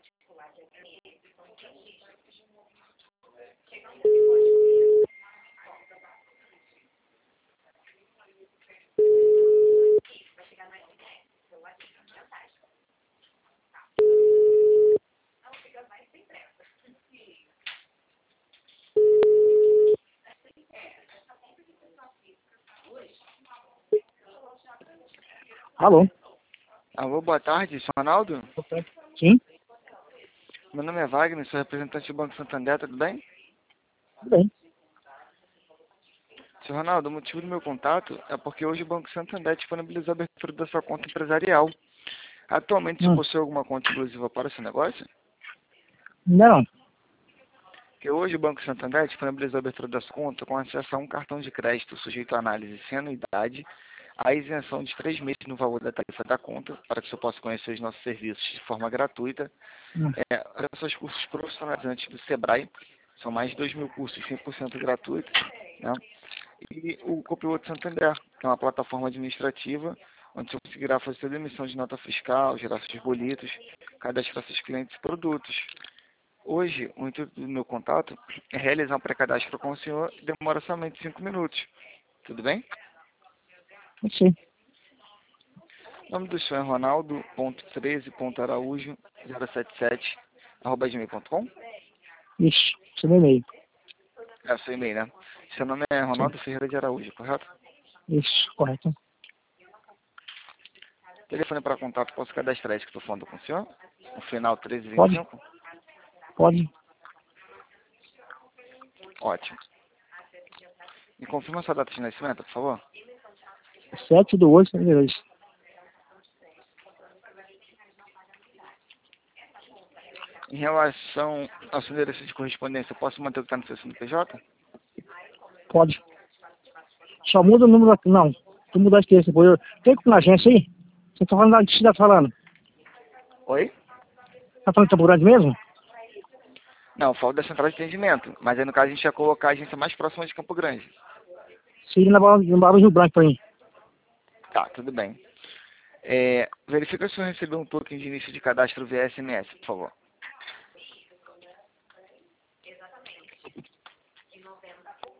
Alô? Alô, boa tarde, sou Ronaldo? Sim? Meu nome é Wagner, sou representante do Banco Santander, tudo bem? Tudo bem. Seu Ronaldo, o motivo do meu contato é porque hoje o Banco Santander disponibilizou a abertura da sua conta empresarial. Atualmente, você possui alguma conta exclusiva para o seu negócio? Não. Porque hoje o Banco Santander disponibilizou a abertura da sua conta com acesso a um cartão de crédito sujeito à análise sem anuidade, a isenção de 3 meses no valor da tarifa da conta, para que você possa conhecer os nossos serviços de forma gratuita. Acesso aos cursos profissionalizantes do Sebrae, são mais de 2.000 cursos 100% gratuitos, né? E o Copiloto Santander, que é uma plataforma administrativa, onde você conseguirá fazer toda a emissão de nota fiscal, gerar seus boletos, cadastrar seus clientes e produtos. Hoje, o intuito do meu contato é realizar um pré-cadastro com o senhor, que demora somente 5 minutos. Tudo bem? Sim. O nome do senhor é ronaldo.13.araújo077@gmail.com. Isso. Seu e-mail. É o seu e-mail, né? Seu nome é Sim. Ronaldo Ferreira de Araújo, correto? Isso, correto. Telefone para contato, posso cadastrar esse que estou falando com o senhor? O final Pode? 1325? Pode. Ótimo. Me confirma sua data de nascimento, por favor? 7/8/72. Em relação ao seu endereço de correspondência, posso manter o que está no seu CNPJ? Pode. Só muda o número aqui. Não. Tu mudaste esse depois. Tem que ir na agência aí? Você tá falando da que cidade falando? Oi? Tá falando de Campo Grande mesmo? Não, eu falo da central de atendimento, mas aí no caso a gente ia colocar a agência mais próxima de Campo Grande. Sim, na Barra do Rio Branco pra mim. Tá, tudo bem. Verifica se eu recebi um token de início de cadastro via SMS, por favor.